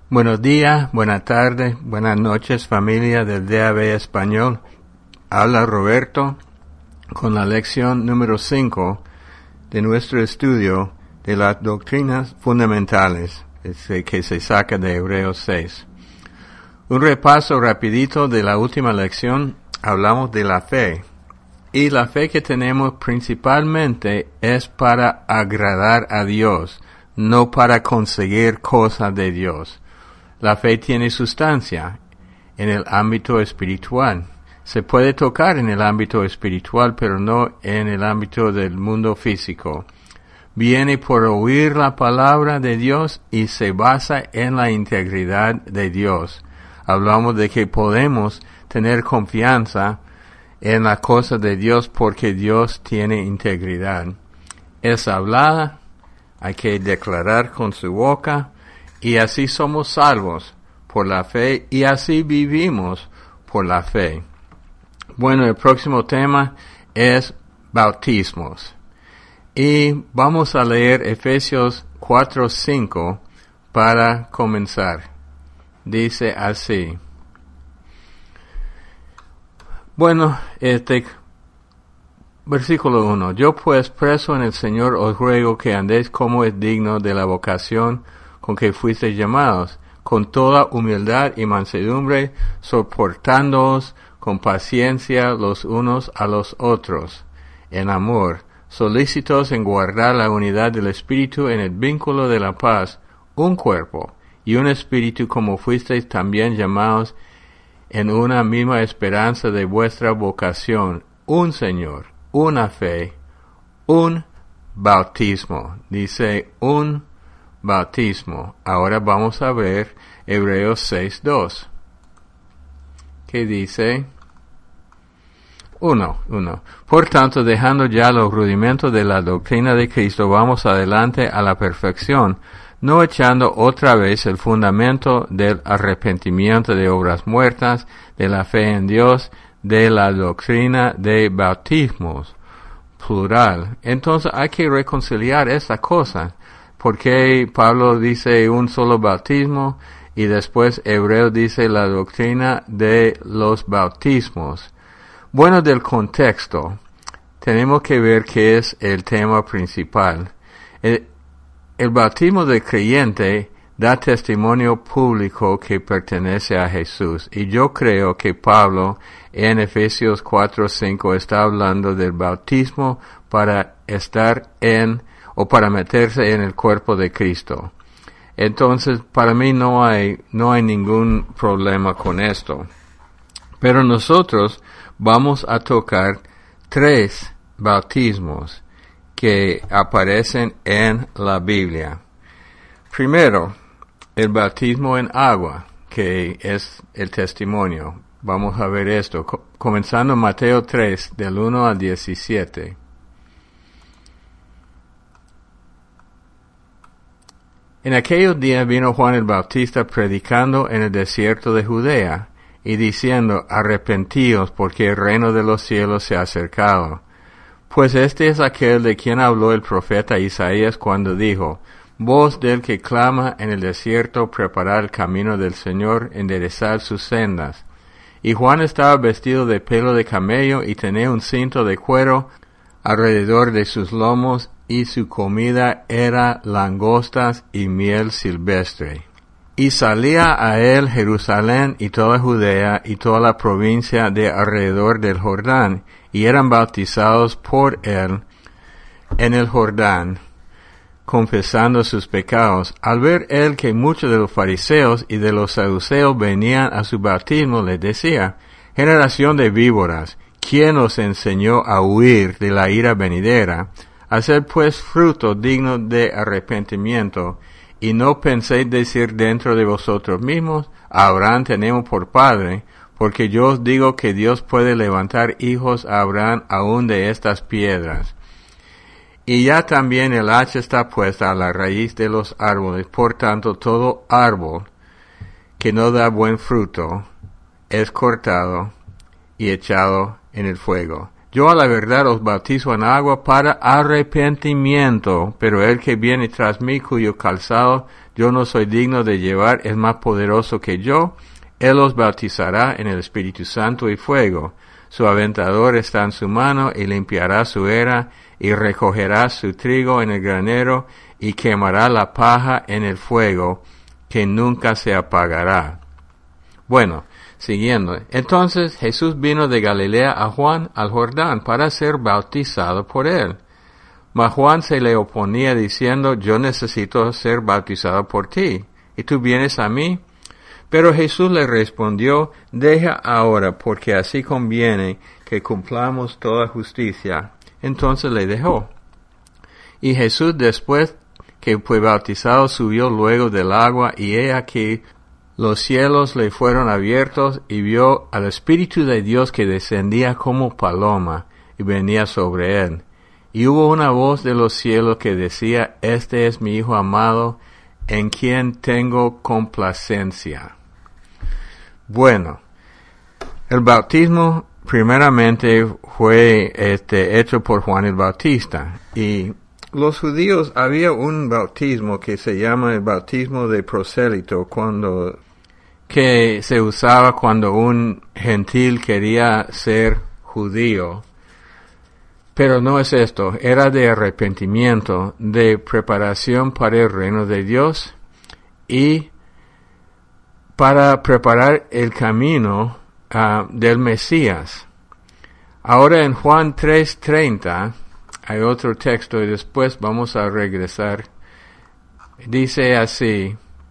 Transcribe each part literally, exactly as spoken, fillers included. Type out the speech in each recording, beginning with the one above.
Buenos días, buenas tardes, buenas noches, familia del D A B Español. Habla Roberto con la lección número cinco de nuestro estudio de las doctrinas fundamentales, que se saca de Hebreos seis. Un repaso rapidito de la última lección. Hablamos de la fe. Y la fe que tenemos principalmente es para agradar a Dios, no para conseguir cosas de Dios. La fe tiene sustancia en el ámbito espiritual. Se puede tocar en el ámbito espiritual, pero no en el ámbito del mundo físico. Viene por oír la palabra de Dios y se basa en la integridad de Dios. Hablamos de que podemos tener confianza en la cosa de Dios porque Dios tiene integridad. Es hablada, hay que declarar con su boca, y así somos salvos por la fe y así vivimos por la fe. Bueno, el próximo tema es bautismos. Y vamos a leer Efesios cuatro cinco para comenzar. Dice así. Bueno, este versículo uno. Yo pues preso en el Señor os ruego que andéis como es digno de la vocación con que fuisteis llamados, con toda humildad y mansedumbre, soportándoos con paciencia los unos a los otros, en amor, solícitos en guardar la unidad del Espíritu en el vínculo de la paz, un cuerpo y un espíritu como fuisteis también llamados en una misma esperanza de vuestra vocación, un Señor, una fe, un bautismo. Dice un bautismo. Ahora vamos a ver Hebreos seis dos. Que dice uno, uno. Por tanto, dejando ya los rudimentos de la doctrina de Cristo, vamos adelante a la perfección, no echando otra vez el fundamento del arrepentimiento de obras muertas, de la fe en Dios, de la doctrina de bautismos, plural. Entonces hay que reconciliar esa cosa. Porque Pablo dice un solo bautismo y después Hebreo dice la doctrina de los bautismos. Bueno, del contexto, tenemos que ver qué es el tema principal. El, el bautismo del creyente da testimonio público que pertenece a Jesús. Y yo creo que Pablo en Efesios cuatro cinco está hablando del bautismo para estar en o para meterse en el cuerpo de Cristo. Entonces, para mí no hay, no hay ningún problema con esto. Pero nosotros vamos a tocar tres bautismos que aparecen en la Biblia. Primero, el bautismo en agua, que es el testimonio. Vamos a ver esto, co- comenzando en Mateo tres, del uno al diecisiete. En aquellos días vino Juan el Bautista predicando en el desierto de Judea y diciendo, arrepentíos porque el reino de los cielos se ha acercado. Pues este es aquel de quien habló el profeta Isaías cuando dijo, voz del que clama en el desierto, preparad el camino del Señor, enderezad sus sendas. Y Juan estaba vestido de pelo de camello y tenía un cinto de cuero alrededor de sus lomos, y su comida era langostas y miel silvestre. Y salía a él Jerusalén y toda Judea y toda la provincia de alrededor del Jordán, y eran bautizados por él en el Jordán, confesando sus pecados. Al ver él que muchos de los fariseos y de los saduceos venían a su bautismo, les decía, generación de víboras, ¿quién os enseñó a huir de la ira venidera? Haced pues fruto digno de arrepentimiento, y no penséis decir dentro de vosotros mismos, a Abraham tenemos por padre, porque yo os digo que Dios puede levantar hijos a Abraham aún de estas piedras. Y ya también el hacha está puesta a la raíz de los árboles, por tanto todo árbol que no da buen fruto es cortado y echado en el fuego. Yo a la verdad os bautizo en agua para arrepentimiento, pero el que viene tras mí, cuyo calzado yo no soy digno de llevar, es más poderoso que yo. Él os bautizará en el Espíritu Santo y fuego. Su aventador está en su mano, y limpiará su era, y recogerá su trigo en el granero, y quemará la paja en el fuego, que nunca se apagará. Bueno, siguiendo. Entonces Jesús vino de Galilea a Juan al Jordán para ser bautizado por él. Mas Juan se le oponía diciendo, yo necesito ser bautizado por ti, y tú vienes a mí. Pero Jesús le respondió, deja ahora, porque así conviene que cumplamos toda justicia. Entonces le dejó. Y Jesús, después que fue bautizado, subió luego del agua, y he aquí los cielos le fueron abiertos, y vio al Espíritu de Dios que descendía como paloma, y venía sobre él. Y hubo una voz de los cielos que decía, este es mi Hijo amado, en quien tengo complacencia. Bueno, el bautismo primeramente fue este, hecho por Juan el Bautista, y los judíos había un bautismo que se llama el bautismo de prosélito, cuando que se usaba cuando un gentil quería ser judío. Pero no es esto, era de arrepentimiento, de preparación para el reino de Dios y para preparar el camino uh, del Mesías. Ahora en Juan tres treinta hay otro texto y después vamos a regresar. Dice así,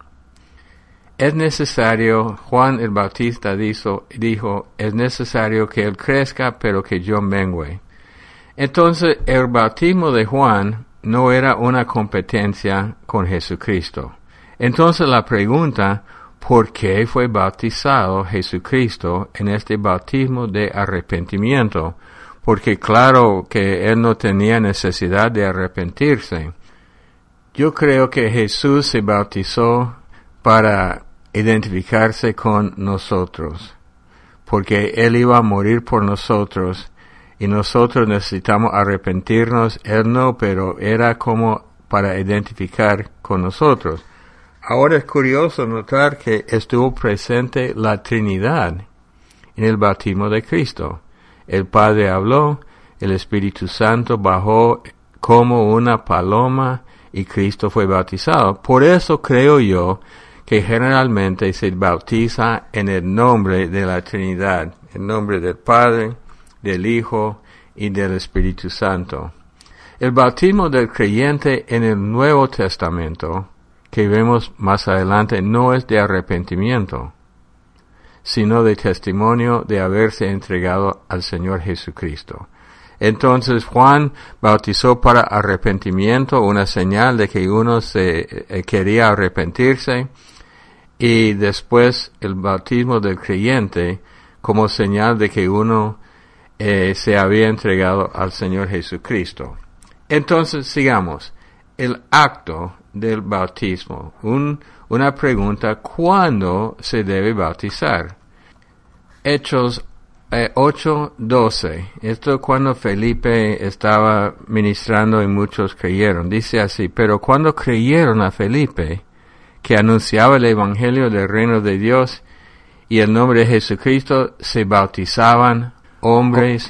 es necesario, Juan el Bautista dijo, dijo, es necesario que él crezca, pero que yo mengüe. Entonces, el bautismo de Juan no era una competencia con Jesucristo. Entonces, la pregunta, ¿por qué fue bautizado Jesucristo en este bautismo de arrepentimiento? Porque claro que él no tenía necesidad de arrepentirse. Yo creo que Jesús se bautizó para identificarse con nosotros, porque él iba a morir por nosotros, y nosotros necesitamos arrepentirnos. Él no, pero era como para identificar con nosotros. Ahora es curioso notar que estuvo presente la Trinidad en el bautismo de Cristo. El Padre habló, el Espíritu Santo bajó como una paloma y Cristo fue bautizado. Por eso creo yo que generalmente se bautiza en el nombre de la Trinidad, en nombre del Padre, del Hijo y del Espíritu Santo. El bautismo del creyente en el Nuevo Testamento, que vemos más adelante, no es de arrepentimiento, sino de testimonio de haberse entregado al Señor Jesucristo. Entonces Juan bautizó para arrepentimiento, una señal de que uno se eh, quería arrepentirse, y después el bautismo del creyente como señal de que uno eh, se había entregado al Señor Jesucristo. Entonces sigamos. El acto del bautismo. Un, una pregunta, ¿cuándo se debe bautizar? Hechos eh, ocho doce. Esto cuando Felipe estaba ministrando y muchos creyeron. Dice así, pero cuando creyeron a Felipe, que anunciaba el evangelio del reino de Dios y el nombre de Jesucristo, se bautizaban hombres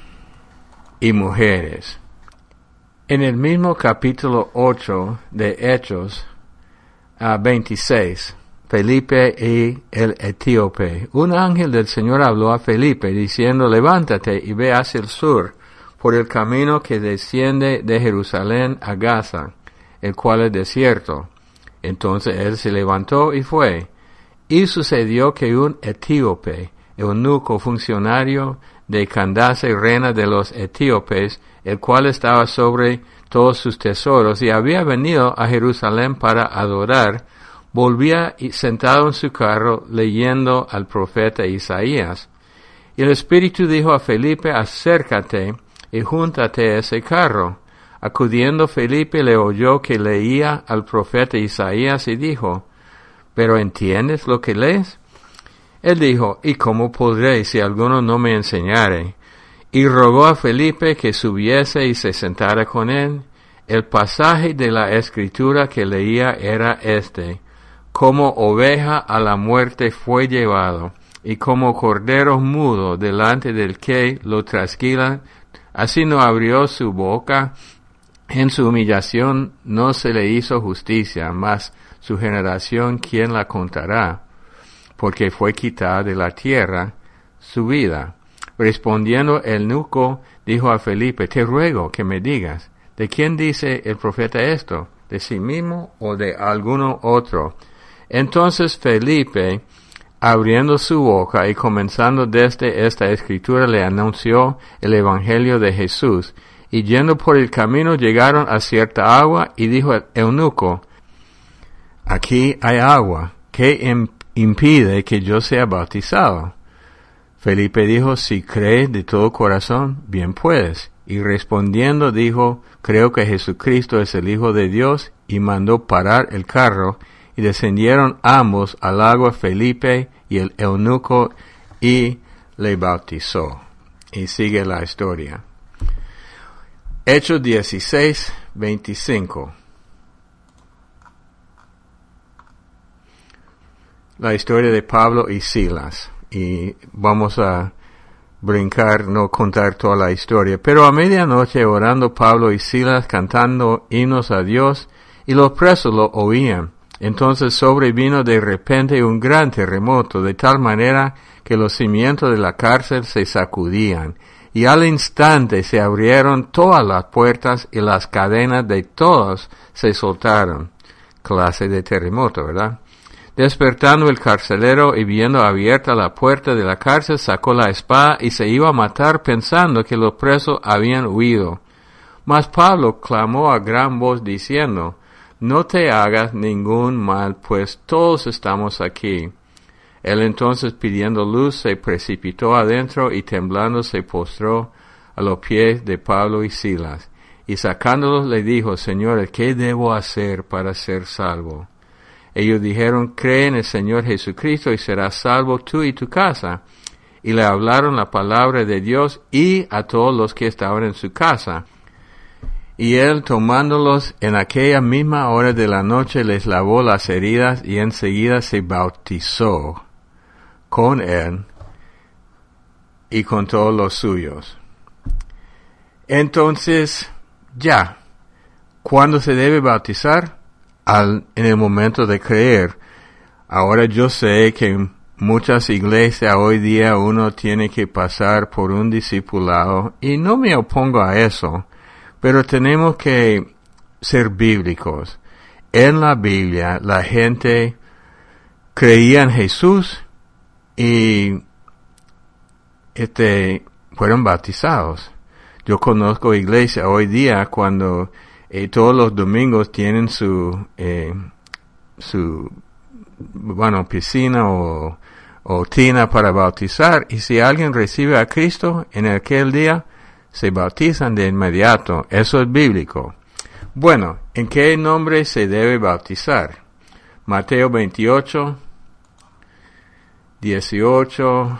y mujeres. En el mismo capítulo ocho de Hechos uh, veintiséis, Felipe y el etíope. Un ángel del Señor habló a Felipe diciendo, levántate y ve hacia el sur, por el camino que desciende de Jerusalén a Gaza, el cual es desierto. Entonces él se levantó y fue. Y sucedió que un etíope, eunuco funcionario de Candace, reina de los etíopes, el cual estaba sobre todos sus tesoros y había venido a Jerusalén para adorar, volvía sentado en su carro leyendo al profeta Isaías. Y el Espíritu dijo a Felipe, acércate y júntate a ese carro. Acudiendo Felipe le oyó que leía al profeta Isaías y dijo, ¿pero entiendes lo que lees? Él dijo, ¿y cómo podré si alguno no me enseñare? y rogó a Felipe que subiese y se sentara con él. El pasaje de la Escritura que leía era este: como oveja a la muerte fue llevado, y como cordero mudo delante del que lo trasquilan, así no abrió su boca. En su humillación no se le hizo justicia, mas su generación, ¿quién la contará? Porque fue quitada de la tierra su vida. Respondiendo el eunuco, dijo a Felipe: te ruego que me digas, ¿de quién dice el profeta esto? ¿De sí mismo o de alguno otro? Entonces Felipe, abriendo su boca y comenzando desde esta escritura, le anunció el evangelio de Jesús. Y yendo por el camino llegaron a cierta agua, y dijo el eunuco: aquí hay agua, ¿qué impide que yo sea bautizado? Felipe dijo: si crees de todo corazón, bien puedes. Y respondiendo dijo: creo que Jesucristo es el Hijo de Dios, y mandó parar el carro, y descendieron ambos al agua, Felipe y el eunuco, y le bautizó. Y sigue la historia. Hechos dieciséis, veinticinco. La historia de Pablo y Silas. Y vamos a brincar, no contar toda la historia. Pero a medianoche orando Pablo y Silas, cantando himnos a Dios, y los presos lo oían. Entonces sobrevino de repente un gran terremoto, de tal manera que los cimientos de la cárcel se sacudían, y al instante se abrieron todas las puertas y las cadenas de todos se soltaron. Clase de terremoto, ¿verdad? Despertando el carcelero y viendo abierta la puerta de la cárcel, sacó la espada y se iba a matar, pensando que los presos habían huido. Mas Pablo clamó a gran voz diciendo: no te hagas ningún mal, pues todos estamos aquí. Él entonces, pidiendo luz, se precipitó adentro y temblando se postró a los pies de Pablo y Silas. Y sacándolos le dijo: Señores, ¿qué debo hacer para ser salvo? Ellos dijeron: cree en el Señor Jesucristo y serás salvo tú y tu casa. Y le hablaron la palabra de Dios y a todos los que estaban en su casa. Y él, tomándolos en aquella misma hora de la noche, les lavó las heridas y enseguida se bautizó con él y con todos los suyos. Entonces, ya, ¿cuándo se debe bautizar? Al, en el momento de creer. Ahora yo sé que en muchas iglesias hoy día uno tiene que pasar por un discipulado y no me opongo a eso, pero tenemos que ser bíblicos. En la Biblia la gente creía en Jesús y este fueron bautizados. Yo conozco iglesias hoy día cuando eh, todos los domingos tienen su eh, su bueno piscina o, o tina para bautizar, y si alguien recibe a Cristo en aquel día se bautizan de inmediato. Eso es bíblico. Bueno, ¿en qué nombre se debe bautizar? Mateo veintiocho, dieciocho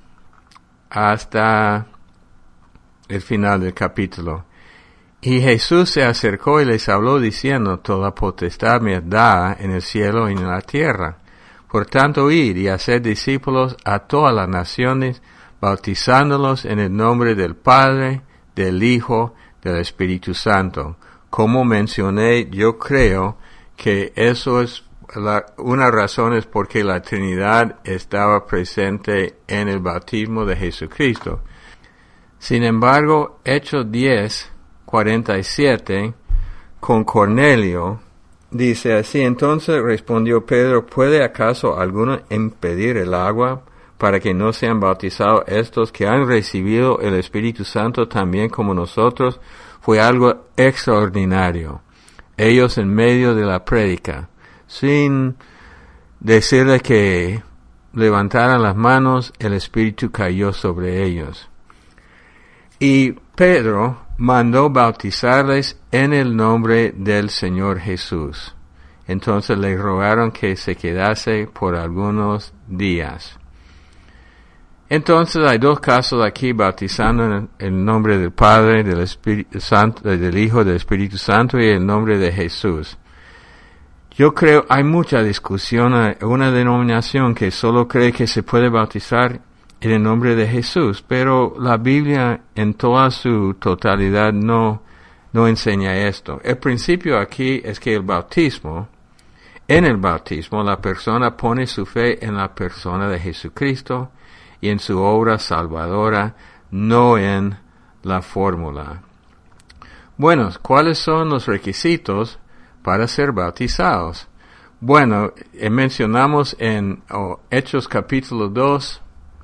hasta el final del capítulo. Y Jesús se acercó y les habló diciendo: toda potestad me es dada en el cielo y en la tierra. Por tanto, id y haced discípulos a todas las naciones, bautizándolos en el nombre del Padre, del Hijo, del Espíritu Santo. Como mencioné, yo creo que eso es la, una razón es porque la Trinidad estaba presente en el bautismo de Jesucristo. Sin embargo, Hechos diez, cuarenta y siete, con Cornelio, dice así: entonces respondió Pedro: ¿puede acaso alguno impedir el agua para que no sean bautizados estos que han recibido el Espíritu Santo también como nosotros? Fue algo extraordinario. Ellos en medio de la prédica, sin decirle que levantaran las manos, el Espíritu cayó sobre ellos. Y Pedro mandó bautizarles en el nombre del Señor Jesús. Entonces le rogaron que se quedase por algunos días. Entonces hay dos casos aquí, bautizando en el nombre del Padre, del Espíritu Santo, del Hijo, del Espíritu Santo y el nombre de Jesús. Yo creo hay mucha discusión, hay una denominación que solo cree que se puede bautizar en el nombre de Jesús, pero la Biblia en toda su totalidad no, no enseña esto. El principio aquí es que el bautismo, en el bautismo la persona pone su fe en la persona de Jesucristo y en su obra salvadora, no en la fórmula. Bueno, ¿cuáles son los requisitos para ser bautizados? Bueno, eh, mencionamos en oh, Hechos capítulo dos,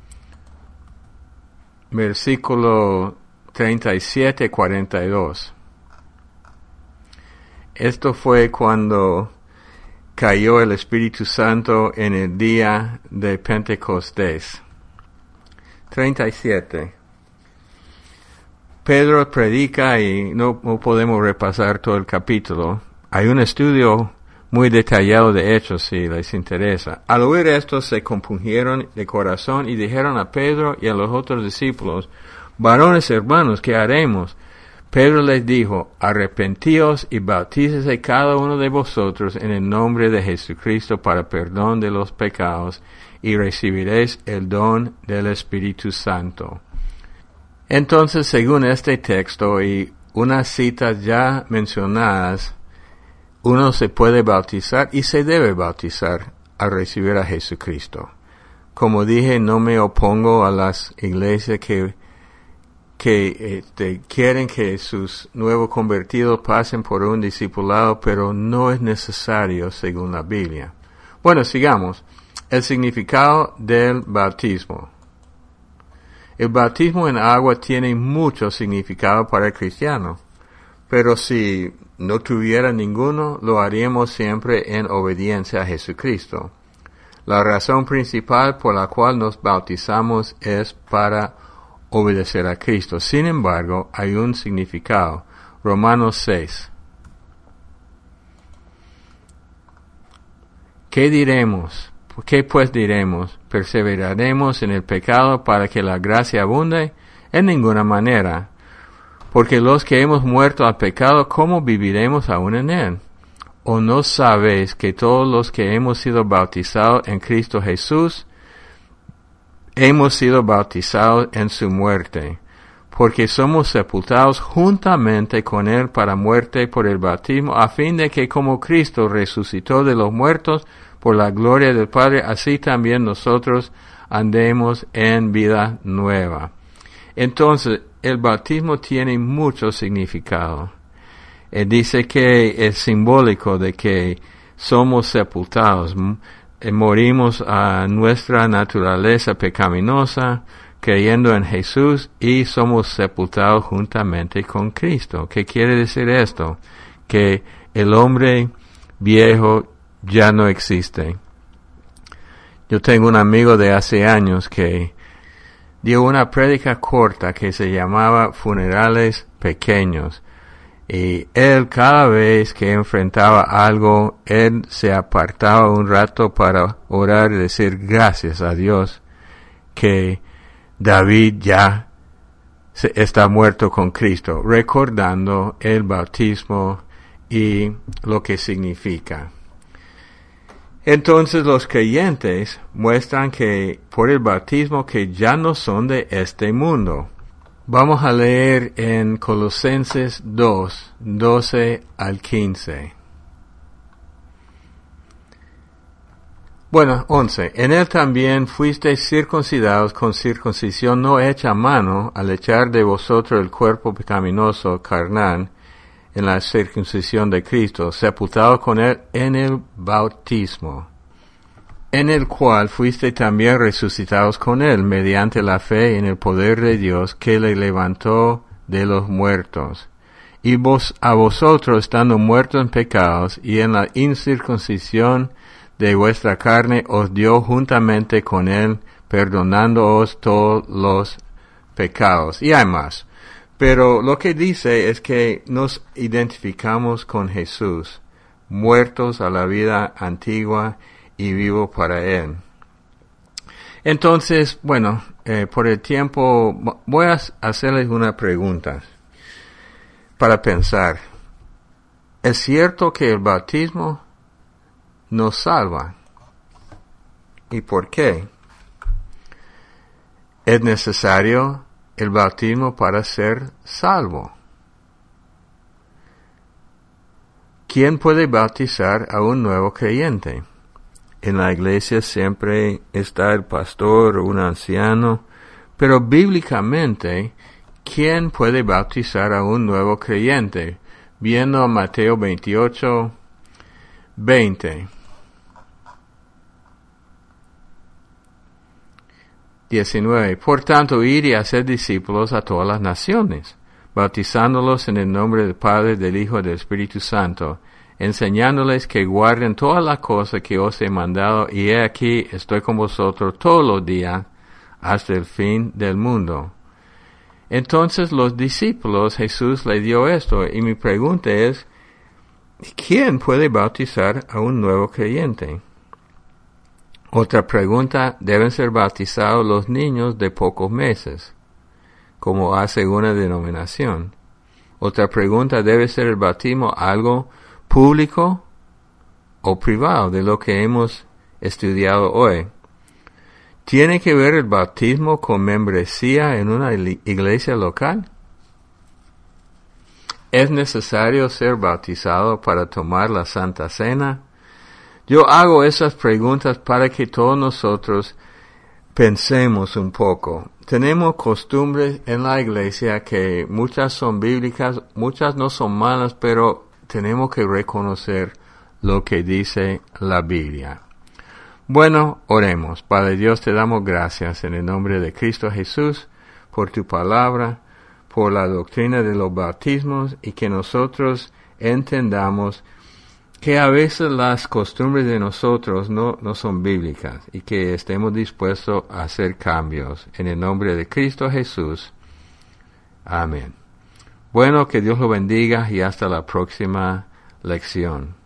versículo treinta y siete, cuarenta y dos. Esto fue cuando cayó el Espíritu Santo en el día de Pentecostés. treinta y siete. Pedro predica y no, no podemos repasar todo el capítulo. Hay un estudio muy detallado de Hechos si les interesa. Al oír esto se compungieron de corazón y dijeron a Pedro y a los otros discípulos: varones hermanos, ¿qué haremos? Pedro les dijo: arrepentíos y bautícese cada uno de vosotros en el nombre de Jesucristo para perdón de los pecados, y recibiréis el don del Espíritu Santo. Entonces, según este texto y unas citas ya mencionadas, uno se puede bautizar y se debe bautizar al recibir a Jesucristo. Como dije, no me opongo a las iglesias que, que este, quieren que sus nuevos convertidos pasen por un discipulado, pero no es necesario según la Biblia. Bueno, sigamos. El significado del bautismo. El bautismo en agua tiene mucho significado para el cristiano, pero si no tuviera ninguno, lo haríamos siempre en obediencia a Jesucristo. La razón principal por la cual nos bautizamos es para obedecer a Cristo. Sin embargo, hay un significado. Romanos seis. ¿Qué diremos? ¿Qué pues diremos? ¿Perseveraremos en el pecado para que la gracia abunde? En ninguna manera. Porque los que hemos muerto al pecado, ¿cómo viviremos aún en él? ¿O no sabéis que todos los que hemos sido bautizados en Cristo Jesús, hemos sido bautizados en su muerte? Porque somos sepultados juntamente con él para muerte por el bautismo, a fin de que como Cristo resucitó de los muertos por la gloria del Padre, así también nosotros andemos en vida nueva. Entonces, el bautismo tiene mucho significado. Él dice que es simbólico de que somos sepultados, morimos a nuestra naturaleza pecaminosa, creyendo en Jesús, y somos sepultados juntamente con Cristo. ¿Qué quiere decir esto? Que el hombre viejo ya no existe. Yo tengo un amigo de hace años que dio una prédica corta que se llamaba Funerales Pequeños. Y él, cada vez que enfrentaba algo, él se apartaba un rato para orar y decir gracias a Dios que David ya está muerto con Cristo, recordando el bautismo y lo que significa. Entonces los creyentes muestran que por el bautismo que ya no son de este mundo. Vamos a leer en Colosenses dos, doce al quince. Bueno, once. En él también fuisteis circuncidados con circuncisión no hecha a mano, al echar de vosotros el cuerpo pecaminoso carnal en la circuncisión de Cristo, sepultado con él en el bautismo, en el cual fuiste también resucitados con él, mediante la fe en el poder de Dios que le levantó de los muertos. Y vos, a vosotros, estando muertos en pecados y en la incircuncisión de vuestra carne, os dio juntamente con él, perdonándoos todos los pecados. Y hay más. Pero lo que dice es que nos identificamos con Jesús, muertos a la vida antigua y vivo para él. Entonces, bueno, eh, por el tiempo voy a hacerles una pregunta para pensar. ¿Es cierto que el bautismo nos salva? ¿Y por qué? ¿Es necesario el bautismo para ser salvo? ¿Quién puede bautizar a un nuevo creyente? En la iglesia siempre está el pastor o un anciano, pero bíblicamente, ¿quién puede bautizar a un nuevo creyente? Viendo a Mateo veintiocho, veinte. diecinueve. Por tanto, ir y hacer discípulos a todas las naciones, bautizándolos en el nombre del Padre, del Hijo y del Espíritu Santo, enseñándoles que guarden todas las cosas que os he mandado, y he aquí estoy con vosotros todos los días hasta el fin del mundo. Entonces los discípulos, Jesús le dio esto, y mi pregunta es, ¿quién puede bautizar a un nuevo creyente? Otra pregunta, ¿deben ser bautizados los niños de pocos meses, como hace una denominación? Otra pregunta, ¿debe ser el bautismo algo público o privado, de lo que hemos estudiado hoy? ¿Tiene que ver el bautismo con membresía en una iglesia local? ¿Es necesario ser bautizado para tomar la Santa Cena? Yo hago esas preguntas para que todos nosotros pensemos un poco. Tenemos costumbres en la iglesia que muchas son bíblicas, muchas no son malas, pero tenemos que reconocer lo que dice la Biblia. Bueno, oremos. Padre Dios, te damos gracias en el nombre de Cristo Jesús por tu palabra, por la doctrina de los bautismos, y que nosotros entendamos que a veces las costumbres de nosotros no, no son bíblicas, y que estemos dispuestos a hacer cambios. En el nombre de Cristo Jesús. Amén. Bueno, que Dios lo bendiga y hasta la próxima lección.